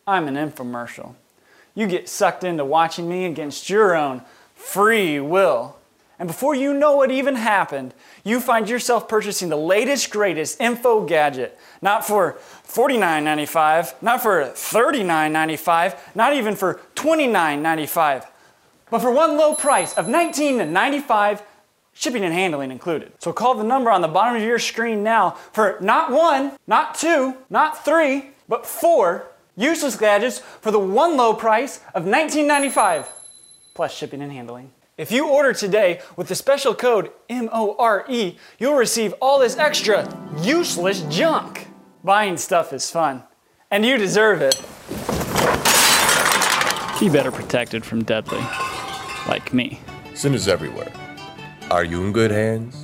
I'm an infomercial. You get sucked into watching me against your own free will. And before you know what even happened, you find yourself purchasing the latest, greatest info gadget. Not for $49.95, not for $39.95, not even for $29.95, but for one low price of $19.95, shipping and handling included. So call the number on the bottom of your screen now for not one, not two, not three, but 4 useless gadgets for the one low price of $19.95, plus shipping and handling. If you order today with the special code MORE, you'll receive all this extra useless junk. Buying stuff is fun, and you deserve it. Be better protected from deadly, like me. Sin is everywhere. Are you in good hands?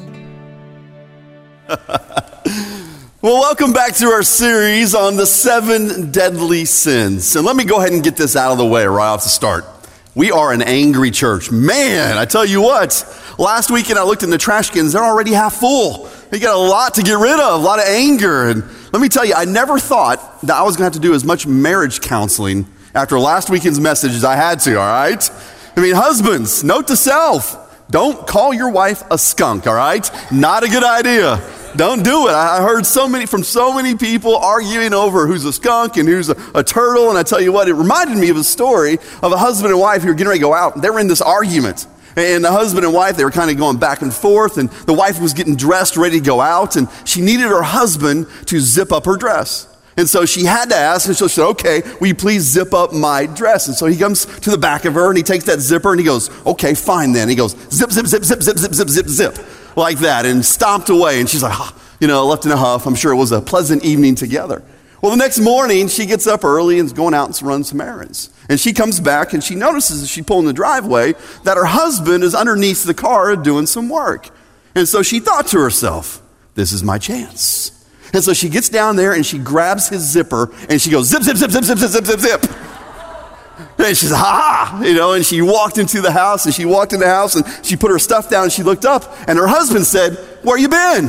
Well, welcome back to our series on the 7 deadly sins. And let me go ahead and get this out of the way right off the start. We are an angry church. Man, I tell you what, last weekend I looked in the trash cans, they're already half full. You got a lot to get rid of, a lot of anger. And let me tell you, I never thought that I was going to have to do as much marriage counseling after last weekend's message as I had to, all right? I mean, husbands, note to self, don't call your wife a skunk, all right? Not a good idea. Don't do it. I heard from so many people arguing over who's a skunk and who's a turtle. And I tell you what, it reminded me of a story of a husband and wife who were getting ready to go out. They were in this argument. And the husband and wife, they were kind of going back and forth. And the wife was getting dressed, ready to go out. And she needed her husband to zip up her dress. And so she had to ask, and so she said, okay, will you please zip up my dress? And so he comes to the back of her, and he takes that zipper, and he goes, okay, fine then. He goes, zip, zip, zip, zip, zip, zip, zip, zip, zip, like that, and stomped away. And she's like, left in a huff. I'm sure it was a pleasant evening together. Well, the next morning, she gets up early and is going out to run some errands. And she comes back, and she notices as she pulls in the driveway that her husband is underneath the car doing some work. And so she thought to herself, this is my chance. And so she gets down there and she grabs his zipper and she goes, zip, zip, zip, zip, zip, zip, zip, zip, zip. And she's, and she walked into the house and she put her stuff down and she looked up and her husband said, where you been?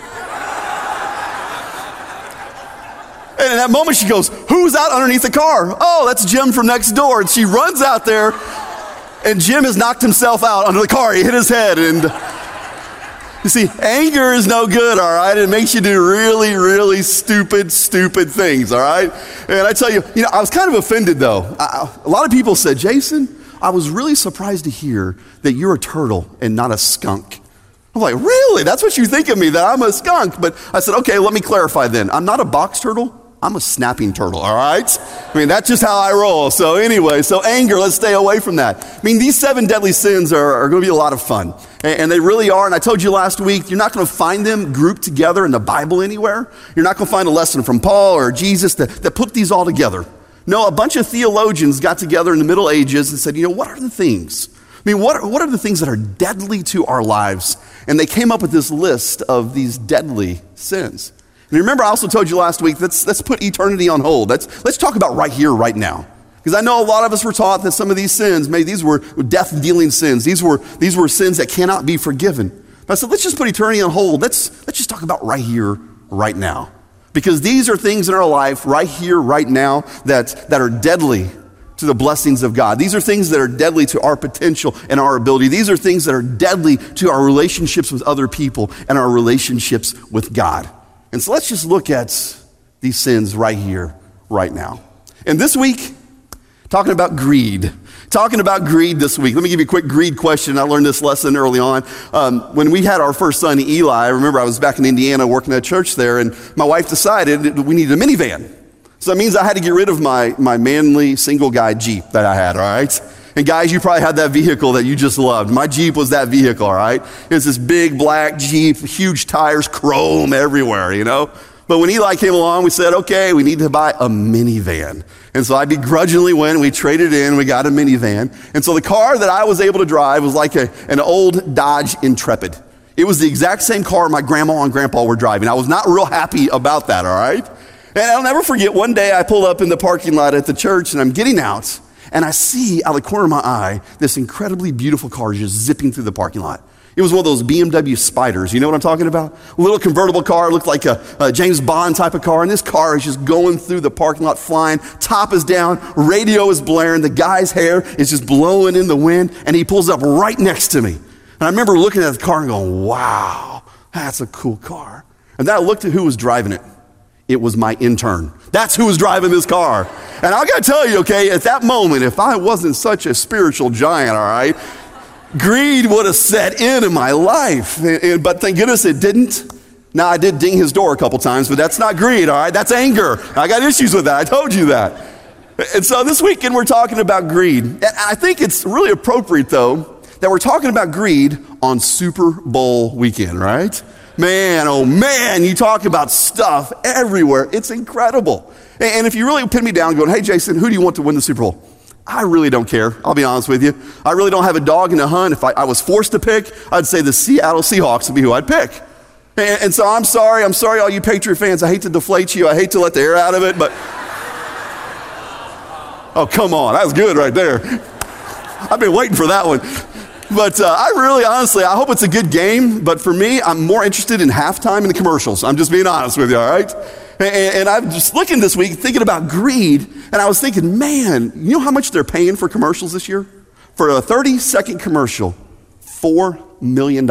And in that moment she goes, who's out underneath the car? Oh, that's Jim from next door. And she runs out there and Jim has knocked himself out under the car. He hit his head and... You see, anger is no good, all right? It makes you do really, really stupid things, all right? And I tell you, I was kind of offended, though. A lot of people said, Jason, I was really surprised to hear that you're a turtle and not a skunk. I'm like, really? That's what you think of me, that I'm a skunk? But I said, okay, let me clarify then. I'm not a box turtle. I'm a snapping turtle, all right? I mean, that's just how I roll. So anyway, anger, let's stay away from that. I mean, these 7 deadly sins are going to be a lot of fun. And they really are. And I told you last week, you're not going to find them grouped together in the Bible anywhere. You're not going to find a lesson from Paul or Jesus that put these all together. No, a bunch of theologians got together in the Middle Ages and said, what are the things? I mean, what are the things that are deadly to our lives? And they came up with this list of these deadly sins. And remember, I also told you last week, let's put eternity on hold. Let's talk about right here, right now. Because I know a lot of us were taught that some of these sins, maybe these were death-dealing sins. These were sins that cannot be forgiven. But I said, let's just put eternity on hold. Let's just talk about right here, right now. Because these are things in our life, right here, right now, that are deadly to the blessings of God. These are things that are deadly to our potential and our ability. These are things that are deadly to our relationships with other people and our relationships with God. And so let's just look at these sins right here, right now. And this week, talking about greed this week. Let me give you a quick greed question. I learned this lesson early on. When we had our first son, Eli, I remember I was back in Indiana working at a church there, and my wife decided we needed a minivan. So that means I had to get rid of my manly single guy Jeep that I had, all right? And guys, you probably had that vehicle that you just loved. My Jeep was that vehicle, all right? It was this big black Jeep, huge tires, chrome everywhere, But when Eli came along, we said, okay, we need to buy a minivan. And so I begrudgingly went, we traded in, we got a minivan. And so the car that I was able to drive was like an old Dodge Intrepid. It was the exact same car my grandma and grandpa were driving. I was not real happy about that, all right? And I'll never forget, one day I pulled up in the parking lot at the church and I'm getting out and I see out of the corner of my eye this incredibly beautiful car just zipping through the parking lot. It was one of those BMW Spiders. You know what I'm talking about? A little convertible car, looked like a James Bond type of car. And this car is just going through the parking lot flying. Top is down, radio is blaring. The guy's hair is just blowing in the wind. And he pulls up right next to me. And I remember looking at the car and going, wow, that's a cool car. And then I looked at who was driving it. It was my intern. That's who was driving this car. And I got to tell you, okay, at that moment, if I wasn't such a spiritual giant, all right, greed would have set in my life, but thank goodness it didn't. Now, I did ding his door a couple times, but that's not greed, all right? That's anger. I got issues with that. I told you that. And so this weekend, we're talking about greed. And I think it's really appropriate, though, that we're talking about greed on Super Bowl weekend, right? Man, oh man, you talk about stuff everywhere. It's incredible. And if you really pin me down going, hey, Jason, who do you want to win the Super Bowl? I really don't care. I'll be honest with you. I really don't have a dog in the hunt. If I was forced to pick, I'd say the Seattle Seahawks would be who I'd pick. And so I'm sorry all you Patriot fans. I hate to deflate you. I hate to let the air out of it, but oh, come on. That was good right there. I've been waiting for that one. But I really, honestly, I hope it's a good game. But for me, I'm more interested in halftime and the commercials. I'm just being honest with you, all right? And I'm just looking this week, thinking about greed, and I was thinking, man, you know how much they're paying for commercials this year? For a 30-second commercial, $4 million.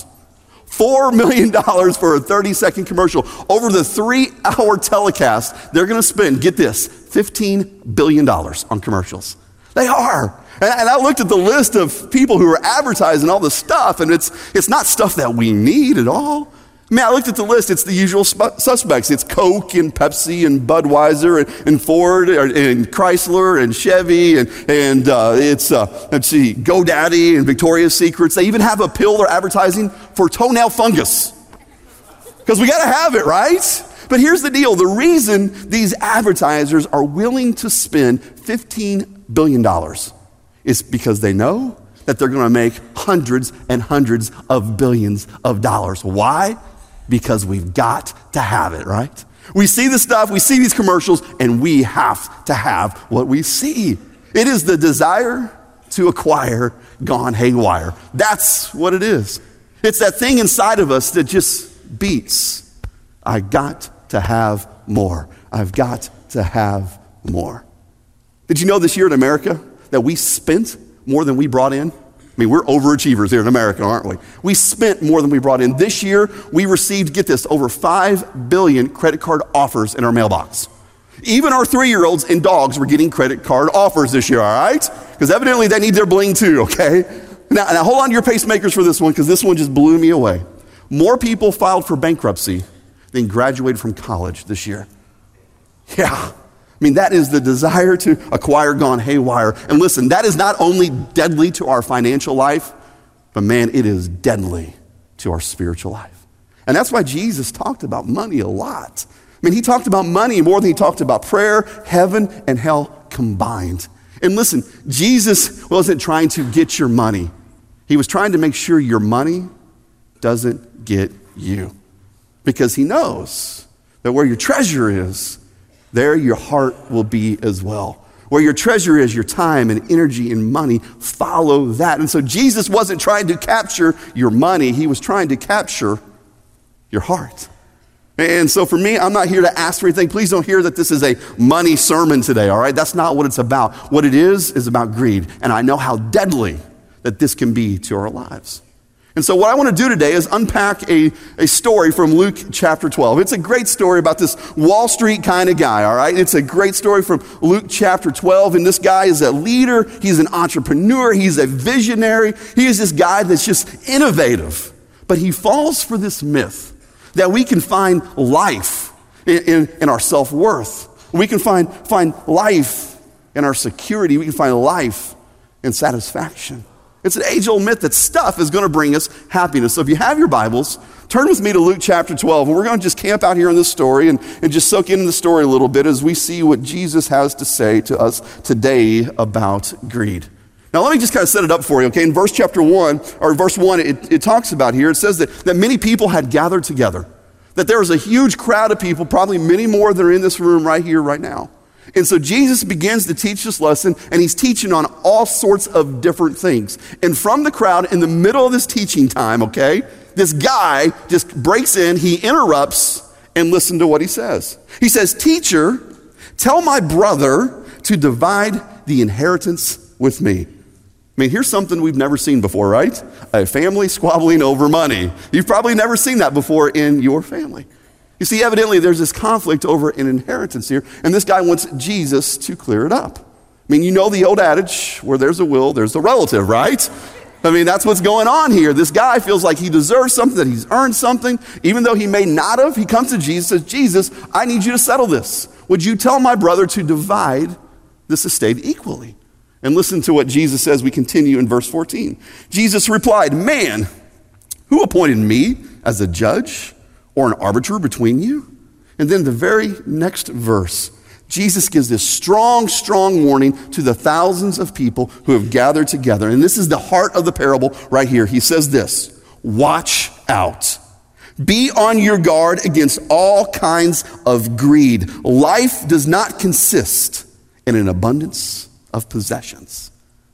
$4 million for a 30-second commercial. Over the 3-hour telecast, they're going to spend, get this, $15 billion on commercials. They are. And I looked at the list of people who are advertising all this stuff, and it's not stuff that we need at all. I mean, I looked at the list. It's the usual suspects. It's Coke and Pepsi and Budweiser and Ford and Chrysler and Chevy and it's, let's see, GoDaddy and Victoria's Secrets. They even have a pill they're advertising for toenail fungus. Because we got to have it, right? But here's the deal. The reason these advertisers are willing to spend $15 billion is because they know that they're going to make hundreds and hundreds of billions of dollars. Why? Because we've got to have it, right? We see the stuff, we see these commercials, and we have to have what we see. It is the desire to acquire gone haywire. That's what it is. It's that thing inside of us that just beats. I got to have more. I've got to have more. Did you know this year in America that we spent more than we brought in? I mean, we're overachievers here in America, aren't we? We spent more than we brought in. This year, we received, get this, over 5 billion credit card offers in our mailbox. Even our 3-year-olds and dogs were getting credit card offers this year, all right? Because evidently they need their bling too, okay? Now hold on to your pacemakers for this one, because this one just blew me away. More people filed for bankruptcy than graduated from college this year. Yeah. I mean, that is the desire to acquire gone haywire. And listen, that is not only deadly to our financial life, but man, it is deadly to our spiritual life. And that's why Jesus talked about money a lot. I mean, he talked about money more than he talked about prayer, heaven, and hell combined. And listen, Jesus wasn't trying to get your money. He was trying to make sure your money doesn't get you. Because he knows that where your treasure is, there your heart will be as well. Where your treasure is, your time and energy and money, follow that. And so Jesus wasn't trying to capture your money. He was trying to capture your heart. And so for me, I'm not here to ask for anything. Please don't hear that this is a money sermon today, all right? That's not what it's about. What it is about greed. And I know how deadly that this can be to our lives. And so what I want to do today is unpack a story from Luke chapter 12. It's a great story about this Wall Street kind of guy, all right? It's a great story from Luke chapter 12. And this guy is a leader. He's an entrepreneur. He's a visionary. He is this guy that's just innovative. But he falls for this myth that we can find life in our self-worth. We can find life in our security. We can find life in satisfaction. It's an age-old myth that stuff is going to bring us happiness. So if you have your Bibles, turn with me to Luke chapter 12. And we're going to just camp out here in this story and just soak into the story a little bit as we see what Jesus has to say to us today about greed. Now, let me just kind of set it up for you, okay? In verse 1, it talks about here, it says that many people had gathered together, that there was a huge crowd of people, probably many more than are in this room right here, right now. And so Jesus begins to teach this lesson, and he's teaching on all sorts of different things. And from the crowd, in the middle of this teaching time, okay, this guy just breaks in, he interrupts, and listen to what he says. He says, "Teacher, tell my brother to divide the inheritance with me." I mean, here's something we've never seen before, right? A family squabbling over money. You've probably never seen that before in your family. You see, evidently there's this conflict over an inheritance here, and this guy wants Jesus to clear it up. I mean, you know the old adage, where there's a will, there's a relative, right? I mean, that's what's going on here. This guy feels like he deserves something, that he's earned something, even though he may not have. He comes to Jesus and says, "Jesus, I need you to settle this. Would you tell my brother to divide this estate equally?" And listen to what Jesus says. We continue in verse 14. Jesus replied, "Man, who appointed me as a judge or an arbiter between you?" And then the very next verse, Jesus gives this strong, strong warning to the thousands of people who have gathered together. And this is the heart of the parable right here. He says this, "Watch out. Be on your guard against all kinds of greed. Life does not consist in an abundance of possessions."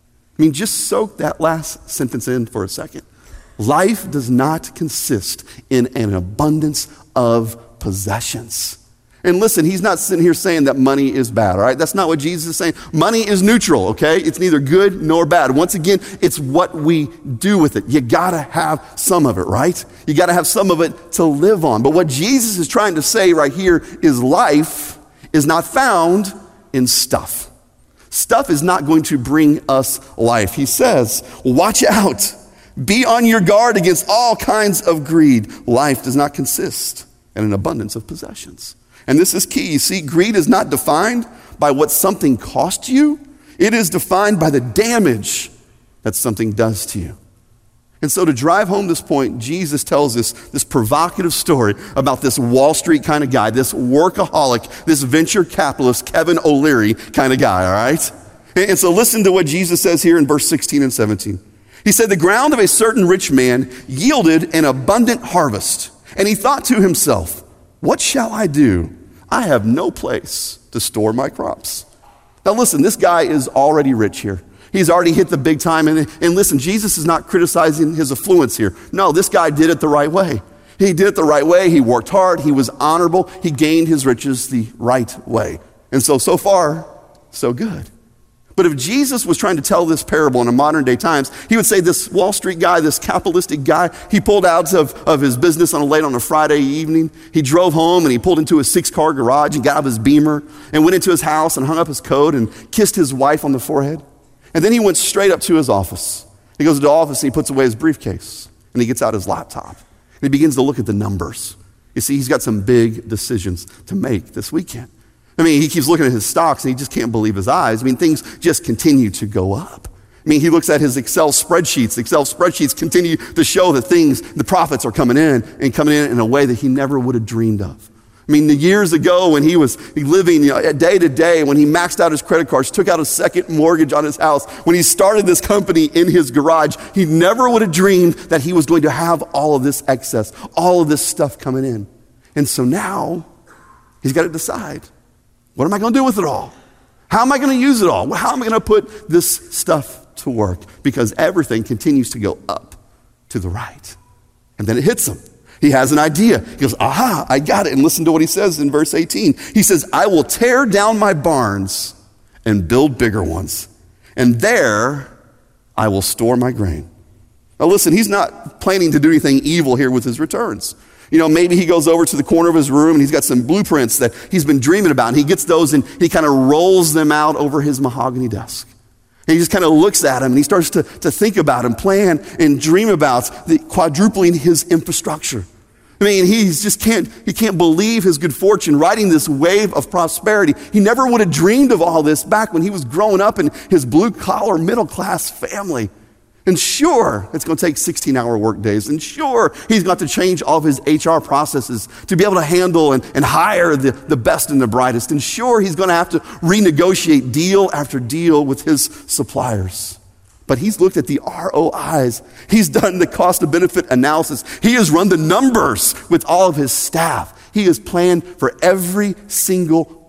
I mean, just soak that last sentence in for a second. Life does not consist in an abundance of possessions. And listen, he's not sitting here saying that money is bad, all right? That's not what Jesus is saying. Money is neutral, okay? It's neither good nor bad. Once again, it's what we do with it. You gotta have some of it, right? You gotta have some of it to live on. But what Jesus is trying to say right here is life is not found in stuff. Stuff is not going to bring us life. He says, watch out. Be on your guard against all kinds of greed. Life does not consist in an abundance of possessions. And this is key. You see, greed is not defined by what something costs you. It is defined by the damage that something does to you. And so to drive home this point, Jesus tells us this provocative story about this Wall Street kind of guy, this workaholic, this venture capitalist, Kevin O'Leary kind of guy, all right? And so listen to what Jesus says here in verse 16 and 17. He said, "The ground of a certain rich man yielded an abundant harvest. And he thought to himself, 'What shall I do? I have no place to store my crops.'" Now listen, this guy is already rich here. He's already hit the big time. And listen, Jesus is not criticizing his affluence here. No, this guy did it the right way. He did it the right way. He worked hard. He was honorable. He gained his riches the right way. And so far, so good. But if Jesus was trying to tell this parable in modern day times, he would say this Wall Street guy, this capitalistic guy, he pulled out of his business late on a Friday evening. He drove home and he pulled into a 6-car garage and got out of his Beamer and went into his house and hung up his coat and kissed his wife on the forehead. And then he went straight up to his office. He goes to the office and he puts away his briefcase and he gets out his laptop. And he begins to look at the numbers. You see, he's got some big decisions to make this weekend. I mean, he keeps looking at his stocks and he just can't believe his eyes. I mean, things just continue to go up. I mean, he looks at his Excel spreadsheets. Excel spreadsheets continue to show that the profits are coming in a way that he never would have dreamed of. I mean, the years ago when he was living day to day, when he maxed out his credit cards, took out a second mortgage on his house, when he started this company in his garage, he never would have dreamed that he was going to have all of this excess, all of this stuff coming in. And so now he's got to decide. What am I going to do with it all? How am I going to use it all? How am I going to put this stuff to work? Because everything continues to go up to the right. And then it hits him. He has an idea. He goes, aha, I got it. And listen to what he says in verse 18. He says, "I will tear down my barns and build bigger ones. And there I will store my grain." Now listen, he's not planning to do anything evil here with his returns. Maybe he goes over to the corner of his room and he's got some blueprints that he's been dreaming about. And he gets those and he kind of rolls them out over his mahogany desk. And he just kind of looks at them and he starts to think about and plan and dream about quadrupling his infrastructure. I mean, he can't believe his good fortune riding this wave of prosperity. He never would have dreamed of all this back when he was growing up in his blue-collar, middle-class family. And sure, it's going to take 16-hour work days. And sure, he's got to change all of his HR processes to be able to handle and hire the best and the brightest. And sure, he's going to have to renegotiate deal after deal with his suppliers. But he's looked at the ROIs. He's done the cost of benefit analysis. He has run the numbers with all of his staff. He has planned for every single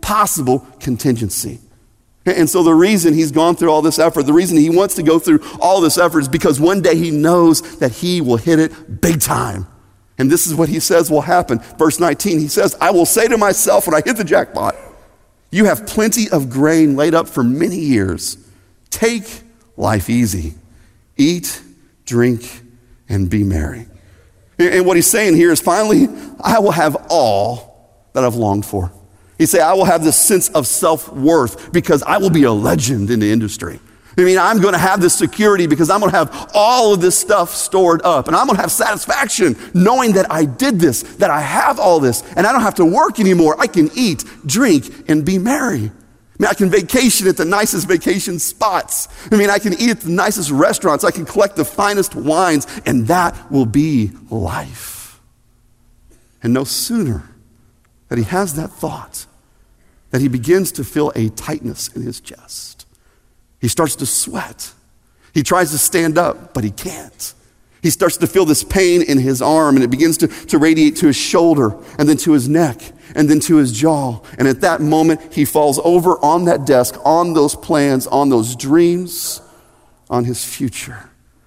possible contingency. And so the reason he's gone through all this effort, the reason he wants to go through all this effort is because one day he knows that he will hit it big time. And this is what he says will happen. Verse 19, he says, I will say to myself when I hit the jackpot, you have plenty of grain laid up for many years. Take life easy. Eat, drink, and be merry. And what he's saying here is finally, I will have all that I've longed for. He say, I will have this sense of self-worth because I will be a legend in the industry. I mean, I'm going to have this security because I'm going to have all of this stuff stored up. And I'm going to have satisfaction knowing that I did this, that I have all this, and I don't have to work anymore. I can eat, drink, and be merry. I mean, I can vacation at the nicest vacation spots. I mean, I can eat at the nicest restaurants. I can collect the finest wines, and that will be life. And no sooner that he has that thought, that he begins to feel a tightness in his chest. He starts to sweat. He tries to stand up, but he can't. He starts to feel this pain in his arm, and it begins to radiate to his shoulder, and then to his neck, and then to his jaw. And at that moment, he falls over on that desk, on those plans, on those dreams, on his future.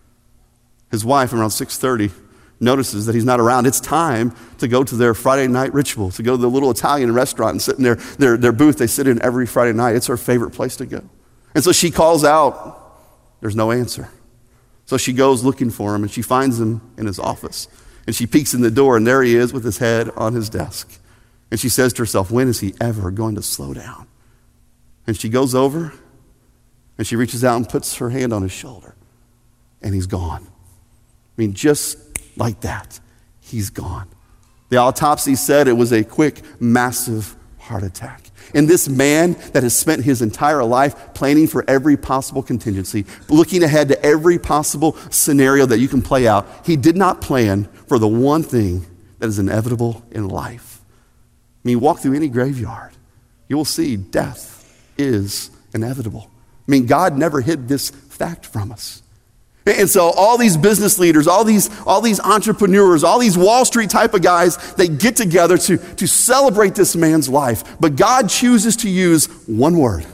His wife, around 6:30, notices that he's not around. It's time to go to their Friday night ritual, to go to the little Italian restaurant and sit in their booth they sit in every Friday night. It's her favorite place to go. And so she calls out. There's no answer. So she goes looking for him, and she finds him in his office. And she peeks in the door, and there he is with his head on his desk. And she says to herself, when is he ever going to slow down? And she goes over, and she reaches out and puts her hand on his shoulder, and he's gone. I mean, just like that, he's gone. The autopsy said it was a quick, massive heart attack. And this man that has spent his entire life planning for every possible contingency, looking ahead to every possible scenario that you can play out, he did not plan for the one thing that is inevitable in life. I mean, walk through any graveyard, you will see death is inevitable. I mean, God never hid this fact from us. And so all these business leaders, all these entrepreneurs, all these Wall Street type of guys, they get together to celebrate this man's life. But God chooses to use one word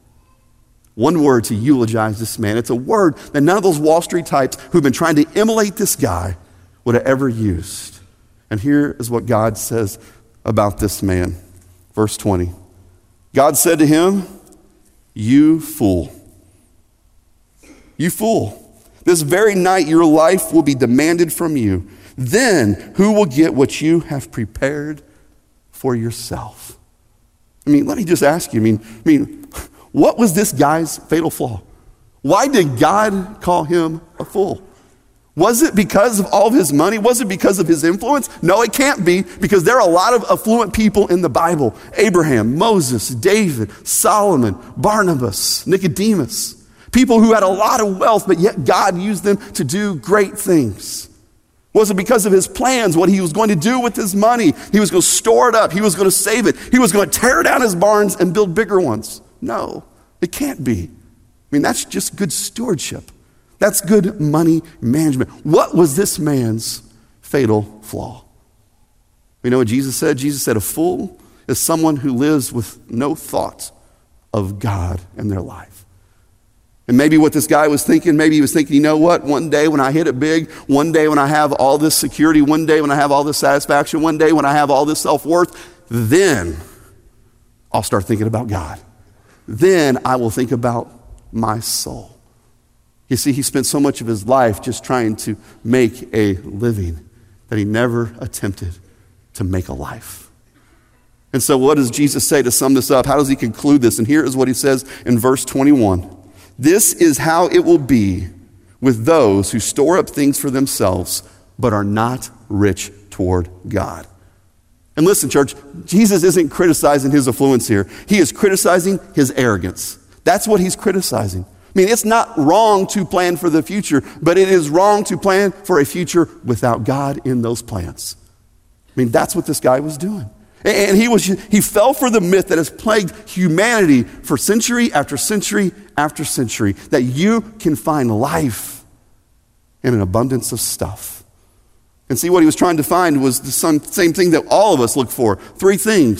to eulogize this man. It's a word that none of those Wall Street types who've been trying to immolate this guy would have ever used. And here is what God says about this man. Verse 20. God said to him, you fool. You fool. This very night your life will be demanded from you. Then who will get what you have prepared for yourself? I mean, let me just ask you, I mean, what was this guy's fatal flaw? Why did God call him a fool? Was it because of all of his money? Was it because of his influence? No, it can't be, because there are a lot of affluent people in the Bible. Abraham, Moses, David, Solomon, Barnabas, Nicodemus. People who had a lot of wealth, but yet God used them to do great things. Was it because of his plans, what he was going to do with his money? He was going to store it up. He was going to save it. He was going to tear down his barns and build bigger ones. No, it can't be. I mean, that's just good stewardship. That's good money management. What was this man's fatal flaw? We know what Jesus said. Jesus said a fool is someone who lives with no thought of God in their life. And maybe what this guy was thinking, maybe he was thinking, you know what, one day when I hit it big, one day when I have all this security, one day when I have all this satisfaction, one day when I have all this self-worth, then I'll start thinking about God. Then I will think about my soul. You see, he spent so much of his life just trying to make a living that he never attempted to make a life. And so what does Jesus say to sum this up? How does he conclude this? And here is what he says in verse 21. This is how it will be with those who store up things for themselves, but are not rich toward God. And listen, church, Jesus isn't criticizing his affluence here. He is criticizing his arrogance. That's what he's criticizing. I mean, it's not wrong to plan for the future, but it is wrong to plan for a future without God in those plans. I mean, that's what this guy was doing. And he fell for the myth that has plagued humanity for century after century after century, that you can find life in an abundance of stuff. And see, what he was trying to find was the same thing that all of us look for. Three things.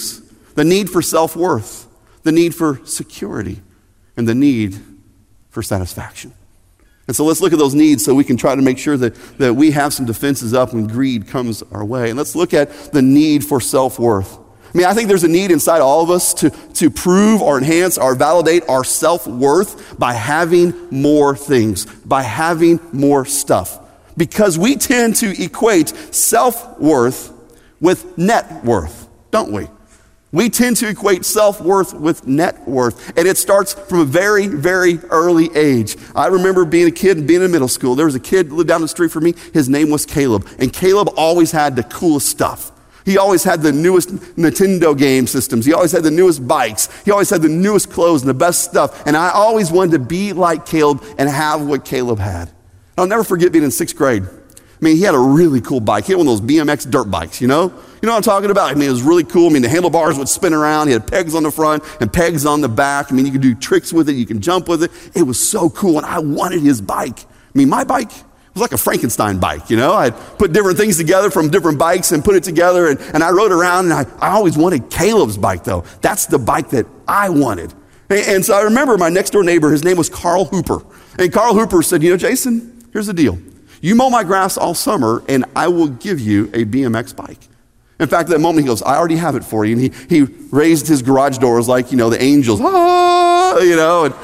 the need for self-worth, the need for security, and the need for satisfaction. And so let's look at those needs so we can try to make sure that we have some defenses up when greed comes our way. And let's look at the need for self-worth. I mean, I think there's a need inside all of us to prove or enhance or validate our self-worth by having more things, by having more stuff. Because we tend to equate self-worth with net worth, don't we? We tend to equate self-worth with net worth, and it starts from a very, very early age. I remember being a kid and being in middle school. There was a kid who lived down the street from me. His name was Caleb, and Caleb always had the coolest stuff. He always had the newest Nintendo game systems. He always had the newest bikes. He always had the newest clothes and the best stuff, and I always wanted to be like Caleb and have what Caleb had. I'll never forget being in 6th grade. I mean, he had a really cool bike. He had one of those BMX dirt bikes, you know? You know what I'm talking about? I mean, it was really cool. I mean, the handlebars would spin around. He had pegs on the front and pegs on the back. I mean, you could do tricks with it. You can jump with it. It was so cool, and I wanted his bike. I mean, my bike was like a Frankenstein bike, you know? I'd put different things together from different bikes and put it together, and I rode around, and I always wanted Caleb's bike, though. That's the bike that I wanted. And so I remember my next-door neighbor, his name was Carl Hooper. And Carl Hooper said, you know, Jason, here's the deal. You mow my grass all summer, and I will give you a BMX bike. In fact, at that moment, he goes, I already have it for you. And he raised his garage doors like, you know, the angels, you know, and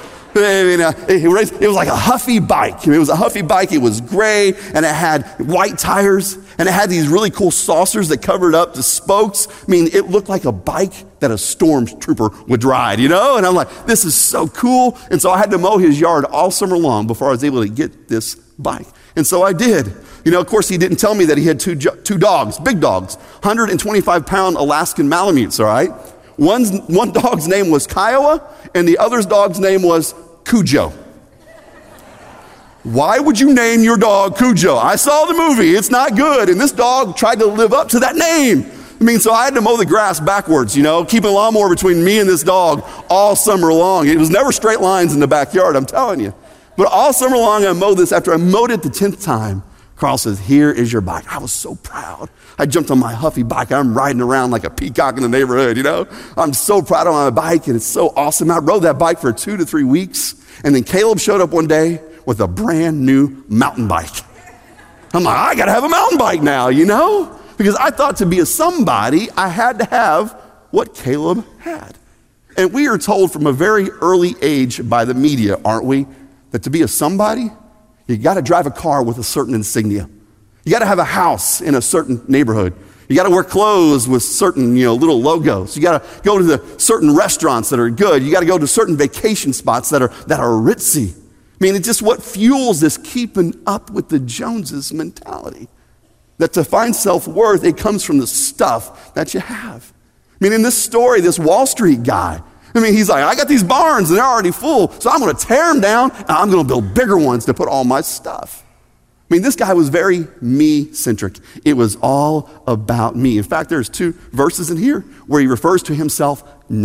it was like a Huffy bike. I mean, it was a Huffy bike. It was gray, and it had white tires, and it had these really cool saucers that covered up the spokes. I mean, it looked like a bike that a stormtrooper would ride, you know? And I'm like, this is so cool. And so I had to mow his yard all summer long before I was able to get this bike. And so I did. You know, of course, he didn't tell me that he had two dogs, big dogs, 125-pound Alaskan Malamutes, all right? One dog's name was Kiowa, and the other dog's name was Cujo. Why would you name your dog Cujo? I saw the movie. It's not good. And this dog tried to live up to that name. I mean, so I had to mow the grass backwards, you know, keeping a lawnmower between me and this dog all summer long. It was never straight lines in the backyard, I'm telling you. But all summer long, I mowed this. After I mowed it the 10th time, Carl says, here is your bike. I was so proud. I jumped on my Huffy bike. I'm riding around like a peacock in the neighborhood, you know. I'm so proud of my bike, and it's so awesome. I rode that bike for 2 to 3 weeks, and then Caleb showed up one day with a brand new mountain bike. I'm like, I got to have a mountain bike now, you know, because I thought to be a somebody, I had to have what Caleb had. And we are told from a very early age by the media, aren't we, that to be a somebody, you got to drive a car with a certain insignia. You got to have a house in a certain neighborhood. You got to wear clothes with certain, you know, little logos. You got to go to the certain restaurants that are good. You got to go to certain vacation spots that are ritzy. I mean, it's just what fuels this keeping up with the Joneses mentality. That to find self-worth, it comes from the stuff that you have. I mean, in this story, this Wall Street guy, I mean, he's like, I got these barns and they're already full, so I'm going to tear them down and I'm going to build bigger ones to put all my stuff. I mean, this guy was very me-centric. It was all about me. In fact, there's 2 verses in here where he refers to himself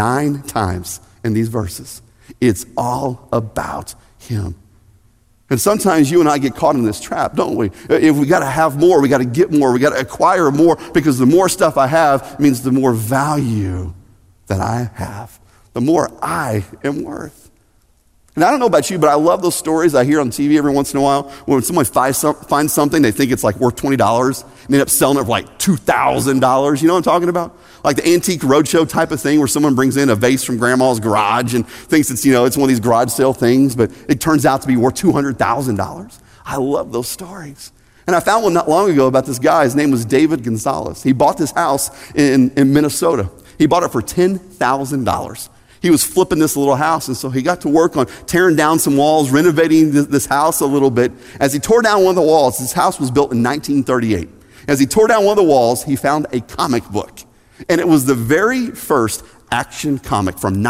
9 times in these verses. It's all about him. And sometimes you and I get caught in this trap, don't we? If we got to have more, we got to get more, we got to acquire more, because the more stuff I have means the more value that I have. The more I am worth. And I don't know about you, but I love those stories I hear on TV every once in a while when someone finds something they think it's like worth $20 and they end up selling it for like $2,000. You know what I'm talking about? Like the Antique Roadshow type of thing where someone brings in a vase from grandma's garage and thinks it's, you know, it's one of these garage sale things, but it turns out to be worth $200,000. I love those stories. And I found one not long ago about this guy. His name was David Gonzalez. He bought this house in Minnesota. He bought it for $10,000. He was flipping this little house, and so he got to work on tearing down some walls, renovating this house a little bit. As he tore down one of the walls, this house was built in 1938. As he tore down one of the walls, he found a comic book, and it was the very first action comic from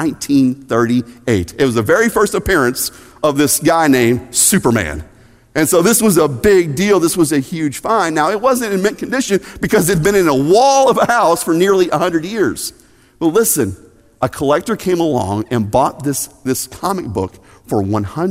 1938. It was the very first appearance of this guy named Superman. And so this was a big deal. This was a huge find. Now, it wasn't in mint condition because it had been in a wall of a house for nearly 100 years. But listen, a collector came along and bought this comic book for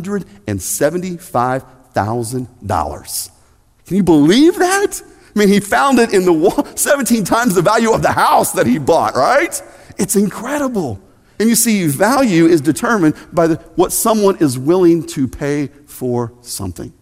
$175,000. Can you believe that? I mean, he found it in the wall, 17 times the value of the house that he bought, right? It's incredible. And you see, value is determined by what someone is willing to pay for something.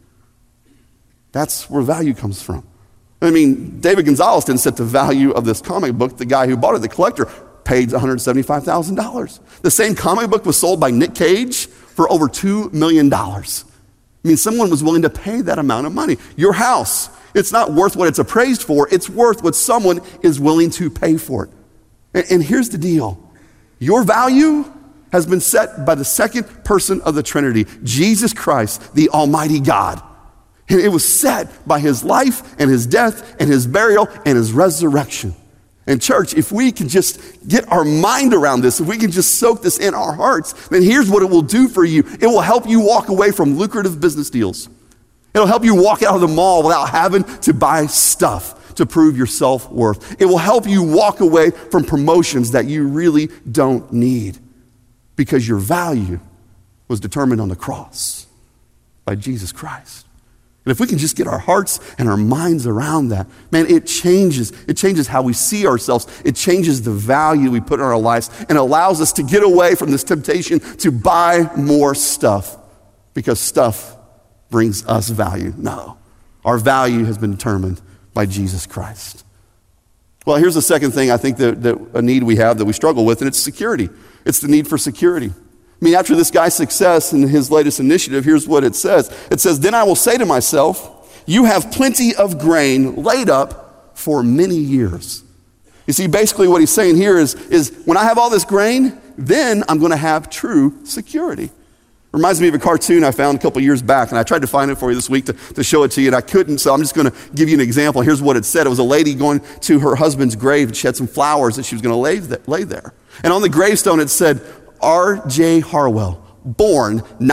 That's where value comes from. I mean, David Gonzalez didn't set the value of this comic book. The guy who bought it, the collector, paid $175,000. The same comic book was sold by Nick Cage for over $2 million. I mean, someone was willing to pay that amount of money. Your house, it's not worth what it's appraised for. It's worth what someone is willing to pay for it. And here's the deal. Your value has been set by the second person of the Trinity, Jesus Christ, the Almighty God. And it was set by his life and his death and his burial and his resurrection. And church, if we can just get our mind around this, if we can just soak this in our hearts, then here's what it will do for you. It will help you walk away from lucrative business deals. It'll help you walk out of the mall without having to buy stuff to prove your self-worth. It will help you walk away from promotions that you really don't need because your value was determined on the cross by Jesus Christ. And if we can just get our hearts and our minds around that, man, it changes how we see ourselves. It changes the value we put in our lives and allows us to get away from this temptation to buy more stuff because stuff brings us value. No, our value has been determined by Jesus Christ. Well, here's the second thing I think that a need we have that we struggle with, and it's security. It's the need for security. I mean, after this guy's success in his latest initiative, here's what it says. It says, then I will say to myself, you have plenty of grain laid up for many years. You see, basically what he's saying here is when I have all this grain, then I'm going to have true security. Reminds me of a cartoon I found a couple years back, and I tried to find it for you this week to show it to you, and I couldn't, so I'm just going to give you an example. Here's what it said. It was a lady going to her husband's grave, and she had some flowers that she was going to lay there. And on the gravestone it said, R.J. Harwell, born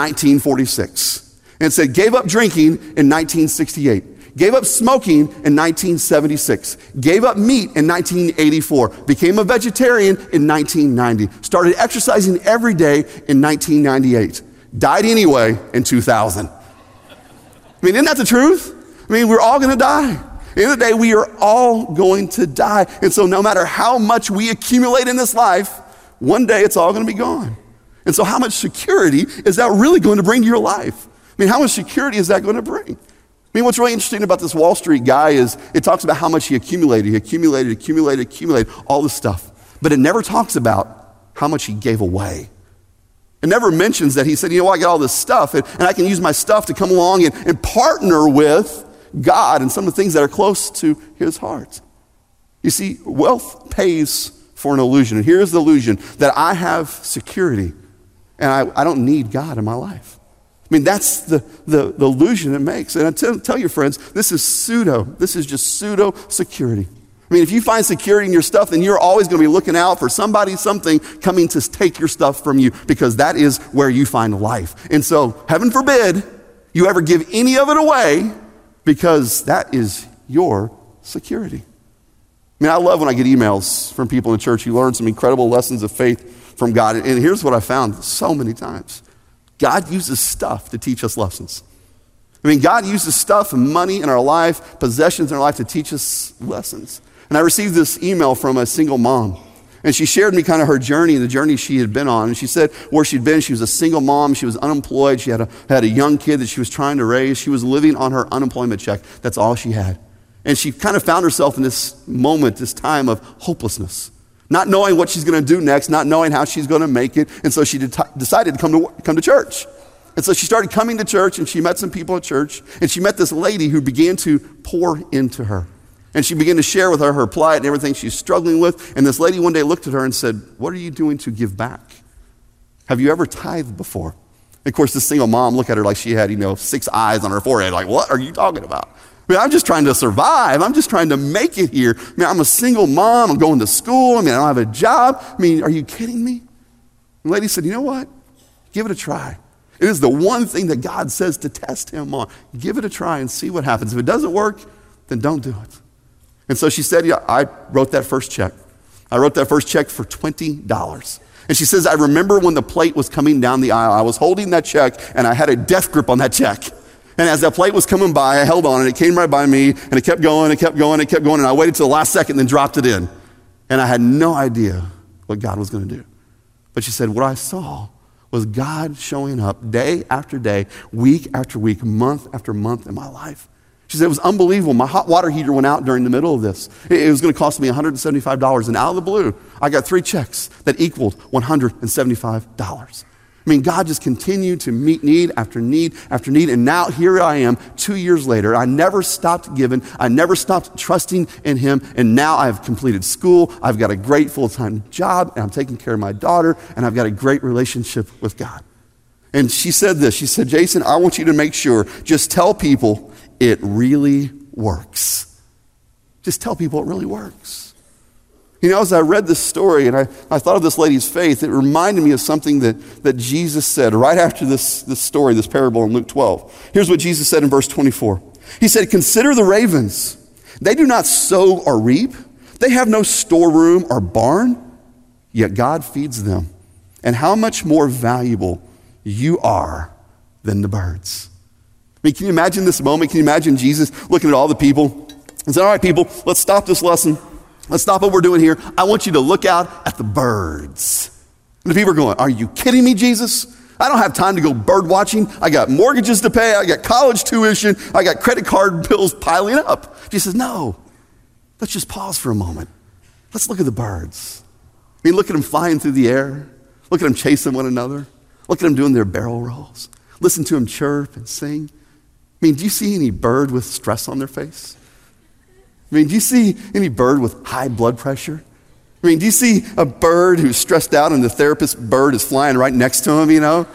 1946. And it said, gave up drinking in 1968. Gave up smoking in 1976. Gave up meat in 1984. Became a vegetarian in 1990. Started exercising every day in 1998. Died anyway in 2000. I mean, isn't that the truth? I mean, we're all going to die. At the end of the day, we are all going to die. And so no matter how much we accumulate in this life, one day it's all going to be gone. And so how much security is that really going to bring to your life? I mean, how much security is that going to bring? I mean, what's really interesting about this Wall Street guy is it talks about how much he accumulated. He accumulated all this stuff. But it never talks about how much he gave away. It never mentions that he said, you know, I got all this stuff and I can use my stuff to come along and partner with God and some of the things that are close to his heart. You see, wealth pays for an illusion. And here's the illusion that I have security and I don't need God in my life. I mean, that's the illusion it makes. And I tell you, friends, this is just pseudo security. I mean, if you find security in your stuff, then you're always going to be looking out for somebody, something coming to take your stuff from you because that is where you find life. And so, heaven forbid you ever give any of it away because that is your security. I mean, I love when I get emails from people in church who learn some incredible lessons of faith from God. And here's what I found so many times. God uses stuff to teach us lessons. I mean, God uses stuff and money in our life, possessions in our life to teach us lessons. And I received this email from a single mom. And she shared me kind of her journey and the journey she had been on. And she said where she'd been, she was a single mom. She was unemployed. She had a young kid that she was trying to raise. She was living on her unemployment check. That's all she had. And she kind of found herself in this moment, this time of hopelessness. Not knowing what she's going to do next, not knowing how she's going to make it. And so she decided to come to church. And so she started coming to church, and she met some people at church, and she met this lady who began to pour into her. And she began to share with her plight and everything she's struggling with. And this lady one day looked at her and said, what are you doing to give back? Have you ever tithed before? And of course, this single mom looked at her like she had, 6 eyes on her forehead. Like, what are you talking about? I mean, I'm just trying to survive. I'm just trying to make it here. I mean, I'm a single mom. I'm going to school. I mean, I don't have a job. I mean, are you kidding me? And the lady said, you know what? Give it a try. It is the one thing that God says to test him on. Give it a try and see what happens. If it doesn't work, then don't do it. And so she said, yeah, I wrote that first check. I wrote that first check for $20. And she says, I remember when the plate was coming down the aisle. I was holding that check, and I had a death grip on that check. And as that plate was coming by, I held on, and it came right by me, and it kept going, and I waited till the last second, then dropped it in. And I had no idea what God was going to do. But she said, what I saw was God showing up day after day, week after week, month after month in my life. She said, it was unbelievable. My hot water heater went out during the middle of this. It was going to cost me $175. And out of the blue, I got 3 checks that equaled $175. I mean, God just continued to meet need after need after need. And now here I am 2 years later. I never stopped giving. I never stopped trusting in him. And now I've completed school. I've got a great full-time job. And I'm taking care of my daughter. And I've got a great relationship with God. And she said this. She said, Jason, I want you to make sure, just tell people it really works. Just tell people it really works. You know, as I read this story and I thought of this lady's faith, it reminded me of something that Jesus said right after this story, this parable in Luke 12. Here's what Jesus said in verse 24. He said, consider the ravens. They do not sow or reap. They have no storeroom or barn, yet God feeds them. And how much more valuable you are than the birds. I mean, can you imagine this moment? Can you imagine Jesus looking at all the people and saying, all right, people, let's stop this lesson. Let's stop what we're doing here. I want you to look out at the birds. And the people are going, are you kidding me, Jesus? I don't have time to go bird watching. I got mortgages to pay. I got college tuition. I got credit card bills piling up. Jesus says, no, let's just pause for a moment. Let's look at the birds. I mean, look at them flying through the air. Look at them chasing one another. Look at them doing their barrel rolls. Listen to them chirp and sing. I mean, do you see any bird with stress on their face? I mean, do you see any bird with high blood pressure? I mean, do you see a bird who's stressed out and the therapist bird is flying right next to him, you know?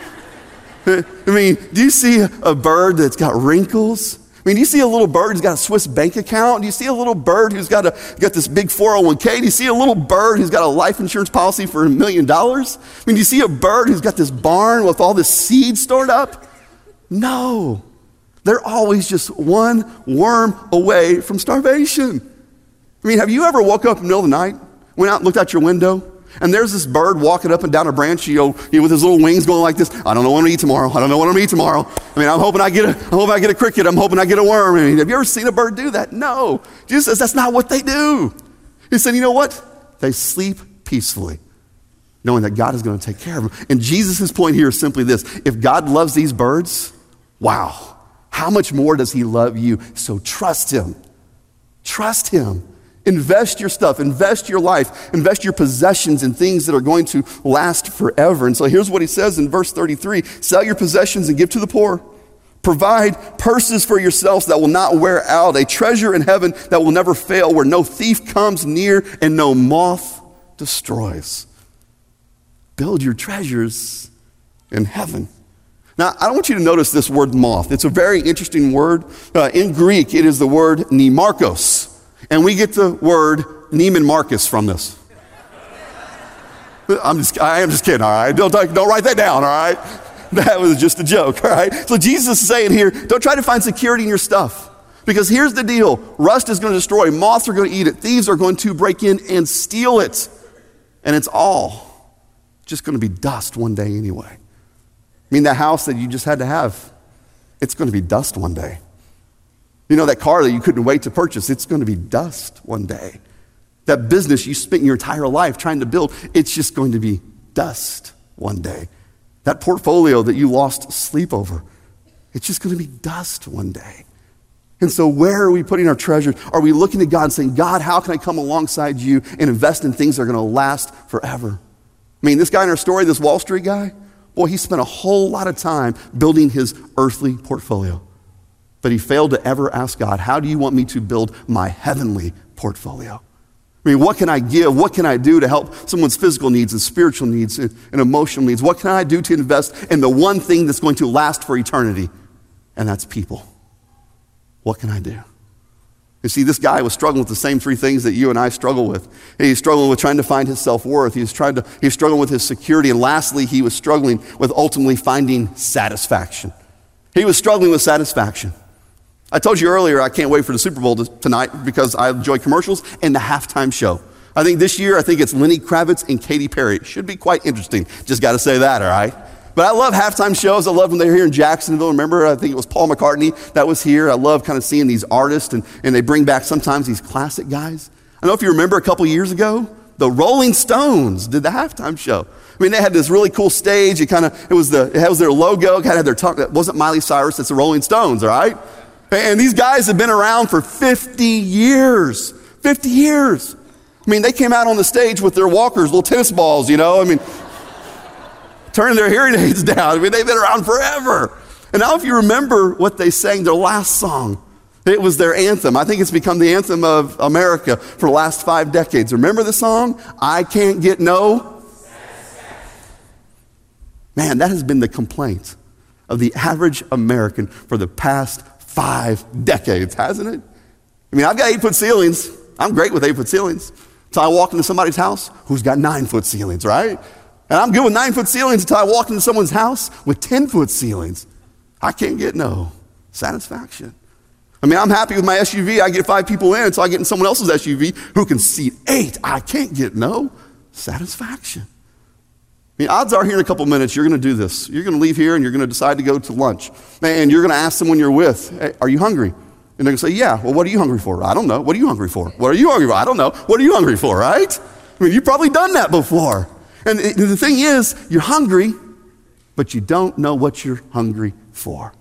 I mean, do you see a bird that's got wrinkles? I mean, do you see a little bird who's got a Swiss bank account? Do you see a little bird who's got this big 401k? Do you see a little bird who's got a life insurance policy for $1 million? I mean, do you see a bird who's got this barn with all this seed stored up? No. They're always just one worm away from starvation. I mean, have you ever woke up in the middle of the night, went out and looked out your window, and there's this bird walking up and down a branch, with his little wings going like this? I don't know what I'm gonna eat tomorrow. I don't know what I'm gonna eat tomorrow. I mean, I'm hoping I get a cricket. I'm hoping I get a worm. I mean, have you ever seen a bird do that? No. Jesus says that's not what they do. He said, you know what? They sleep peacefully, knowing that God is going to take care of them. And Jesus' point here is simply this: if God loves these birds, wow. How much more does he love you? So trust him. Trust him. Invest your stuff, invest your life, invest your possessions in things that are going to last forever. And so here's what he says in verse 33, sell your possessions and give to the poor. Provide purses for yourselves that will not wear out, a treasure in heaven that will never fail, where no thief comes near and no moth destroys. Build your treasures in heaven. Now, I want you to notice this word moth. It's a very interesting word. In Greek, it is the word nemarkos. And we get the word Neiman Marcus from this. I am just kidding, all right? Don't write that down, all right? That was just a joke, all right? So Jesus is saying here, don't try to find security in your stuff. Because here's the deal. Rust is going to destroy. Moths are going to eat it. Thieves are going to break in and steal it. And it's all just going to be dust one day anyway. I mean, that house that you just had to have, it's going to be dust one day. You know, that car that you couldn't wait to purchase, it's going to be dust one day. That business you spent your entire life trying to build, it's just going to be dust one day. That portfolio that you lost sleep over, it's just going to be dust one day. And so where are we putting our treasures? Are we looking to God and saying, God, how can I come alongside you and invest in things that are going to last forever? I mean, this guy in our story, this Wall Street guy, boy, he spent a whole lot of time building his earthly portfolio. But he failed to ever ask God, how do you want me to build my heavenly portfolio? I mean, what can I give? What can I do to help someone's physical needs and spiritual needs and emotional needs? What can I do to invest in the one thing that's going to last for eternity? And that's people. What can I do? You see, this guy was struggling with the same 3 things that you and I struggle with. He's struggling with trying to find his self-worth. He was struggling with his security. And lastly, he was struggling with ultimately finding satisfaction. He was struggling with satisfaction. I told you earlier, I can't wait for the Super Bowl tonight because I enjoy commercials and the halftime show. I think this year, it's Lenny Kravitz and Katy Perry. It should be quite interesting. Just got to say that, all right? But I love halftime shows. I love when they're here in Jacksonville. Remember, I think it was Paul McCartney that was here. I love kind of seeing these artists, and they bring back sometimes these classic guys. I don't know if you remember a couple years ago, the Rolling Stones did the halftime show. I mean, they had this really cool stage. It was their logo. It kind of had their tongue. That wasn't Miley Cyrus. It's the Rolling Stones, all right? And these guys have been around for 50 years. 50 years. I mean, they came out on the stage with their walkers, little tennis balls, you know? I mean, turning their hearing aids down. I mean, they've been around forever. And now if you remember what they sang, their last song, it was their anthem. I think it's become the anthem of America for the last 5 decades. Remember the song? I Can't Get No? Man, that has been the complaint of the average American for the past 5 decades, hasn't it? I mean, I've got 8-foot ceilings. I'm great with 8-foot ceilings. Until I walk into somebody's house who's got 9-foot ceilings, right? And I'm good with 9-foot ceilings until I walk into someone's house with 10-foot ceilings. I can't get no satisfaction. I mean, I'm happy with my SUV. I get 5 people in until I get in someone else's SUV who can seat 8. I can't get no satisfaction. I mean, odds are here in a couple minutes, you're going to do this. You're going to leave here and you're going to decide to go to lunch. And you're going to ask someone you're with, hey, are you hungry? And they're going to say, yeah. Well, what are you hungry for? I don't know. What are you hungry for? What are you hungry for? I don't know. What are you hungry for, right? I mean, you've probably done that before. And the thing is, you're hungry, but you don't know what you're hungry for.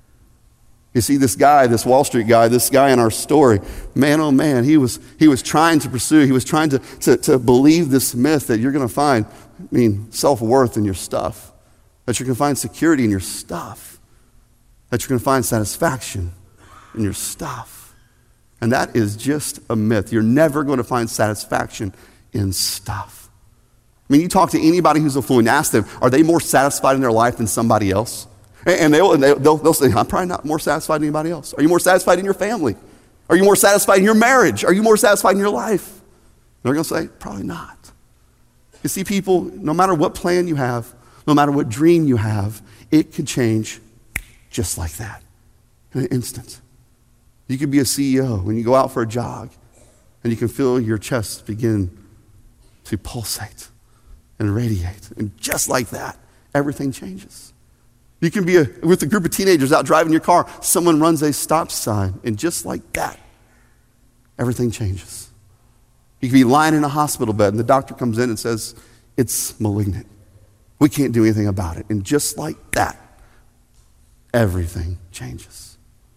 You see, this guy, this Wall Street guy, this guy in our story, man, oh man, he was trying to pursue, he was trying to believe this myth that you're going to find, self-worth in your stuff, that you're going to find security in your stuff, that you're going to find satisfaction in your stuff. And that is just a myth. You're never going to find satisfaction in stuff. I mean, you talk to anybody who's affluent, ask them, are they more satisfied in their life than somebody else? And they'll say, I'm probably not more satisfied than anybody else. Are you more satisfied in your family? Are you more satisfied in your marriage? Are you more satisfied in your life? And they're going to say, probably not. You see, people, no matter what plan you have, no matter what dream you have, it can change just like that in an instant. You could be a CEO when you go out for a jog and you can feel your chest begin to pulsate and radiate. And just like that, everything changes. You can be with a group of teenagers out driving your car. Someone runs a stop sign, and just like that, everything changes. You can be lying in a hospital bed, and the doctor comes in and says, it's malignant. We can't do anything about it. And just like that, everything changes.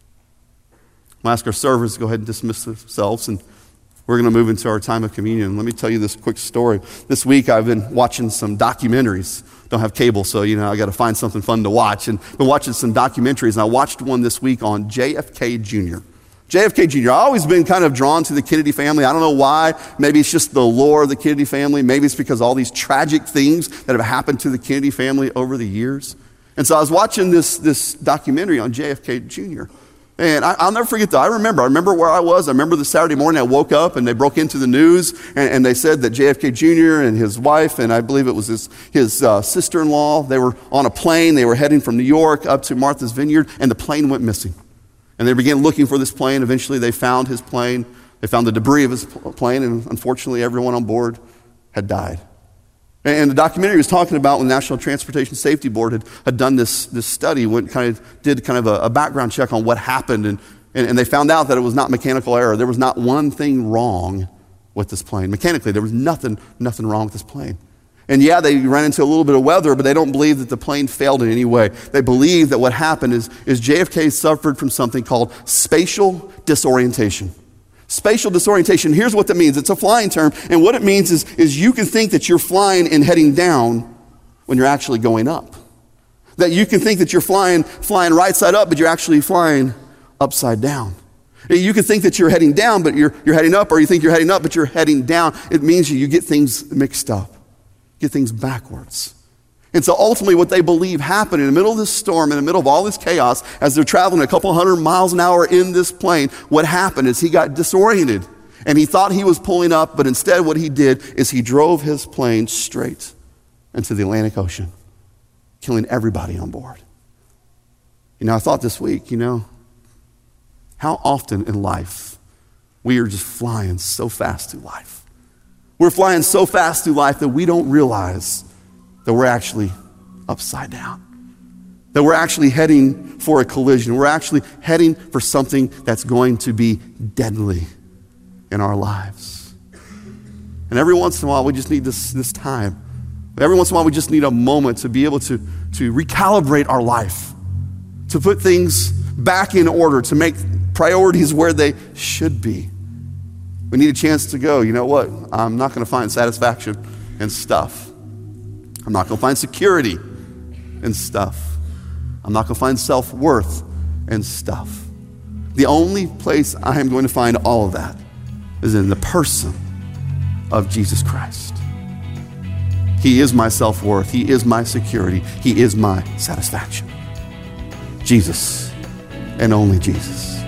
I'll ask our servers to go ahead and dismiss themselves, and we're going to move into our time of communion. Let me tell you this quick story. This week I've been watching some documentaries. Don't have cable, so I got to find something fun to watch. And been watching some documentaries, and I watched one this week on JFK Jr. JFK Jr. I've always been kind of drawn to the Kennedy family. I don't know why. Maybe it's just the lore of the Kennedy family. Maybe it's because all these tragic things that have happened to the Kennedy family over the years. And so I was watching this documentary on JFK Jr. And I'll never forget that. I remember where I was. I remember the Saturday morning I woke up and they broke into the news and they said that JFK Jr. and his wife, and I believe it was his sister-in-law, they were on a plane. They were heading from New York up to Martha's Vineyard, and the plane went missing. And they began looking for this plane. Eventually they found his plane. They found the debris of his plane, and unfortunately everyone on board had died. And the documentary was talking about when the National Transportation Safety Board had done this study, did a background check on what happened, and they found out that it was not mechanical error. There was not one thing wrong with this plane. Mechanically, there was nothing wrong with this plane. And yeah, they ran into a little bit of weather, but they don't believe that the plane failed in any way. They believe that what happened is JFK suffered from something called spatial disorientation. Spatial disorientation, here's what that means. It's a flying term, and what it means is you can think that you're flying and heading down when you're actually going up. That you can think that you're flying right side up, but you're actually flying upside down. You can think that you're heading down, but you're heading up, or you think you're heading up, but you're heading down. It means you get things mixed up, get things backwards. And so ultimately what they believe happened in the middle of this storm, in the middle of all this chaos, as they're traveling a couple hundred miles an hour in this plane, what happened is he got disoriented. And he thought he was pulling up, but instead what he did is he drove his plane straight into the Atlantic Ocean, killing everybody on board. I thought this week, how often in life we are just flying so fast through life. We're flying so fast through life that we don't realize that we're actually upside down, that we're actually heading for a collision. We're actually heading for something that's going to be deadly in our lives. And every once in a while, we just need this time. Every once in a while, we just need a moment to be able to recalibrate our life, to put things back in order, to make priorities where they should be. We need a chance to go, you know what? I'm not going to find satisfaction in stuff. I'm not going to find security in stuff. I'm not going to find self-worth in stuff. The only place I am going to find all of that is in the person of Jesus Christ. He is my self-worth. He is my security. He is my satisfaction. Jesus and only Jesus.